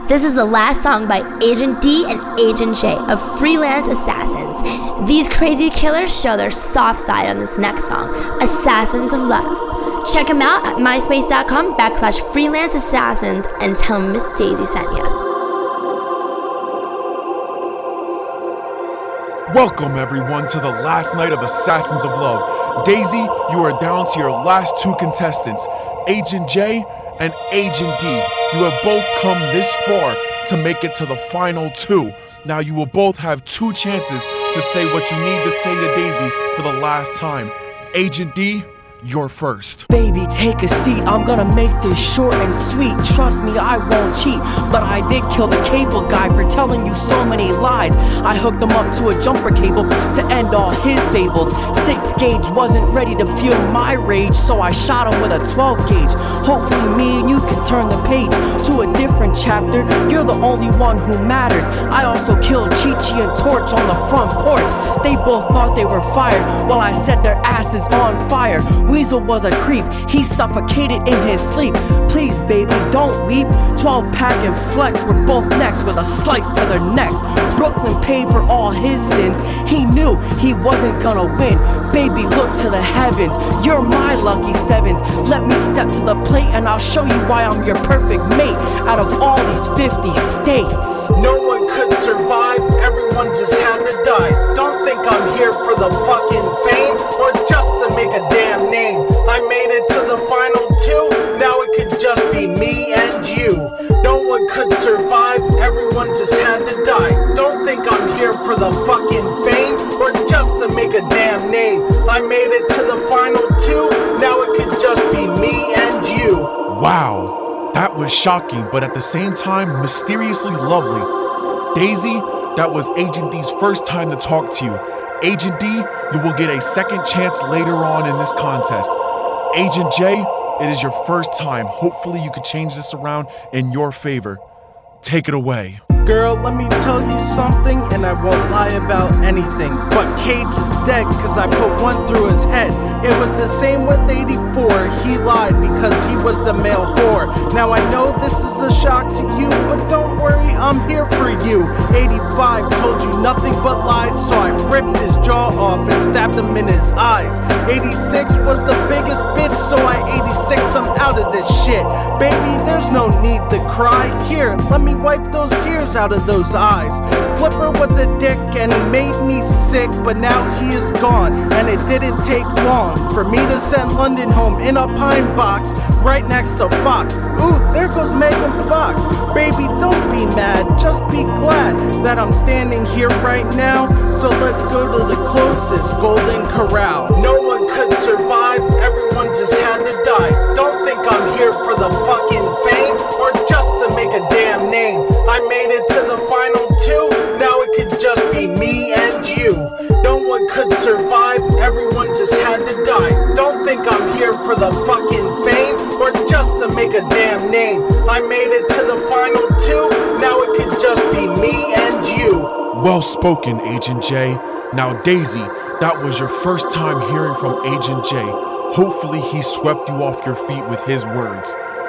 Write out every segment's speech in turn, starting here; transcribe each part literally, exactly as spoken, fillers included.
This is the last song by Agent D and Agent J of Freelance Assassins. These crazy killers show their soft side on this next song, Assassins of Love. Check them out at myspace.com backslash freelance assassins and tell them Miss Daisy sent you. Welcome everyone to the last night of Assassins of Love. Daisy, you are down to your last two contestants, Agent J and Agent D. You have both come this far to make it to the final two. Now you will both have two chances to say what you need to say to Daisy for the last time. Agent D, you're first. Baby, take a seat. I'm gonna make this short and sweet. Trust me, I won't cheat. But I did kill the cable guy for telling you so many lies. I hooked him up to a jumper cable to end all his fables. Six gauge wasn't ready to feel my rage, so I shot him with a twelve gauge. Hopefully me and you can turn the page to a different chapter. You're the only one who matters. I also killed Chi-Chi and Torch on the front porch. They both thought they were fired while I set their asses on fire. Weasel was a creep, he suffocated in his sleep. Please baby, don't weep. twelve pack and Flex were both next with a slice to their necks. Brooklyn paid for all his sins. He knew he wasn't gonna win. Baby, look to the heavens. You're my lucky sevens. Let me step to the plate and I'll show you why I'm your perfect mate. Out of all these fifty states, no one could survive, everyone just had to die. Don't think I'm here for the fucking fame or just to make a damn name. I made it to the final two, now it could just be me and you. No one could survive, everyone just had to die. Don't think I'm here for the fucking fame or just to make a damn name. I made it to the final two, now it could just be me and you. Wow, that was shocking, but at the same time, mysteriously lovely. Daisy, that was Agent D's first time to talk to you. Agent D, you will get a second chance later on in this contest. Agent J, it is your first time. Hopefully you could change this around in your favor. Take it away. Girl, let me tell you something, and I won't lie about anything. But Cage is dead, cause I put one through his head. It was the same with eighty-four, he lied because he was a male whore. Now I know this is a shock to you, but don't worry, I'm here for you. eighty-five told you nothing but lies, so I ripped his jaw off and stabbed him in his eyes. eighty-six was the biggest bitch, so I eighty-sixed him out of this shit. Baby, there's no need to cry. Here, let me wipe those tears out of those eyes. Flipper was a dick and he made me sick, but now he is gone, and it didn't take long for me to send London home in a pine box right next to Fox. Ooh, there goes Megan Fox. Baby, don't be mad, just be glad that I'm standing here right now. So let's go to the closest Golden Corral. No one could survive, everyone just had to die. Don't think I'm here for the fucking fame or just to make a damn name. I made it to the final two, now it could just be me and you. No one could survive, everyone just had to die. Don't think I'm here for the fucking fame or just to make a damn name. I made it to the final two, now it could just be me and you. Well spoken, Agent J. Now Daisy, that was your first time hearing from Agent J. Hopefully he swept you off your feet with his words.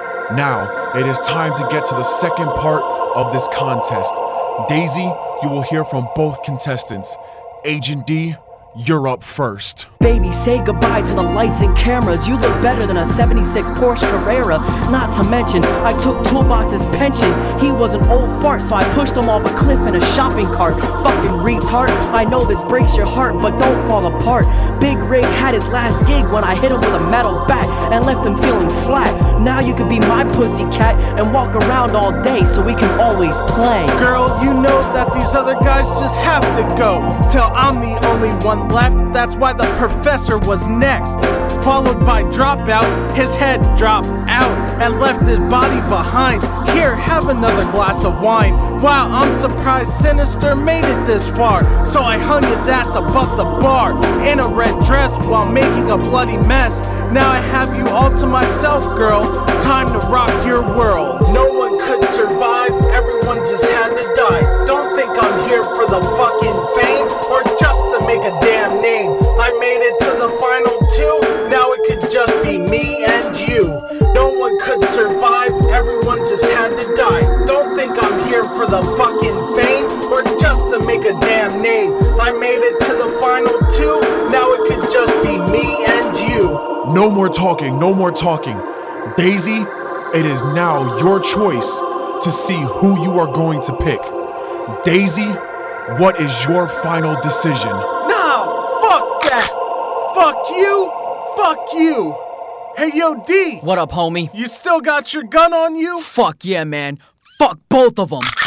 Now, it is time to get to the second part of this contest. Daisy, you will hear from both contestants. Agent D, you're up first. Baby, say goodbye to the lights and cameras. You look better than a seventy-six Porsche Carrera. Not to mention, I took Toolbox's pension. He was an old fart, so I pushed him off a cliff in a shopping cart. Fucking retard. I know this breaks your heart, but don't fall apart. Big Rig had his last gig when I hit him with a metal bat and left him feeling flat. Now you could be my pussycat and walk around all day so we can always play. Girl, you know that these other guys just have to go till I'm the only one left. That's why the professor was next, followed by Dropout. His head dropped out and left his body behind. Here, have another glass of wine. Wow, I'm surprised Sinister made it this far. So I hung his ass above the bar in a red dress while making a bloody mess. Now I have you all to myself, girl. Time to rock your world. No one could survive, everyone just had to die. Don't think I'm here for the fucking fame or just to make a damn name. I made it to the final two, now it could just be me and you. No one could survive, everyone just had to die. Don't think I'm here for the fucking fame or just to make a damn name. I made it to the final two, now it could just be me and you. No more talking, no more talking. Daisy, it is now your choice to see who you are going to pick. Daisy, what is your final decision? Nah, fuck that. Fuck you, fuck you. Hey, yo, D. What up, homie? You still got your gun on you? Fuck yeah, man. Fuck both of them.